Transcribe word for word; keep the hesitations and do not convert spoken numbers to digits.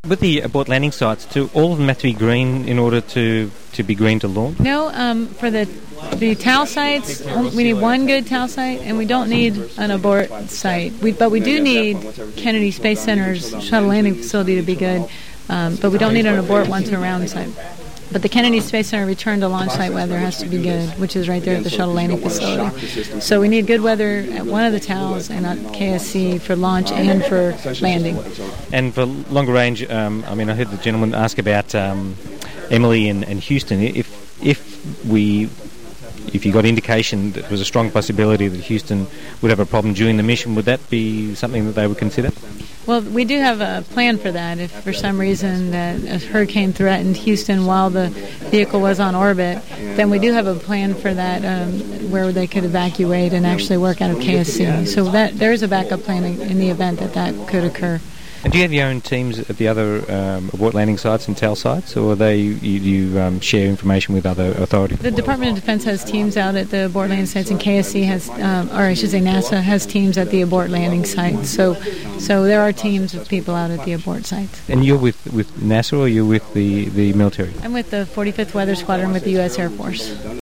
With the abort landing sites, do all of them have to be green in order to, to be green to launch? No, um, for the the TAL sites, we need one good TAL site, and we don't need an abort site. We, but we do need Kennedy Space Center's shuttle landing facility to be good, um, but we don't need an abort once around site. But the Kennedy Space Center return to launch site weather has to be good, which is right there at the shuttle landing facility. So we need good weather at one of the TALs and at K S C for launch and for landing. And for longer range, um, I mean, I heard the gentleman ask about um, Emily and, and Houston. If if we if you got indication that there was a strong possibility that Houston would have a problem during the mission, would that be something that they would consider? Well, we do have a plan for that. If for some reason that a hurricane threatened Houston while the vehicle was on orbit, then we do have a plan for that um, where they could evacuate and actually work out of K S C. So that there is a backup plan in, in the event that that could occur. And do you have your own teams at the other um, abort landing sites and TAL sites, or are they you, you um, share information with other authorities? The Department of Defense has teams out at the abort landing sites, and K S C has, um, or I should say NASA has teams at the abort landing sites. So, so there are teams of people out at the abort sites. And you're with, with NASA, or you're with the, the military? I'm with the forty-fifth Weather Squadron with the U S Air Force.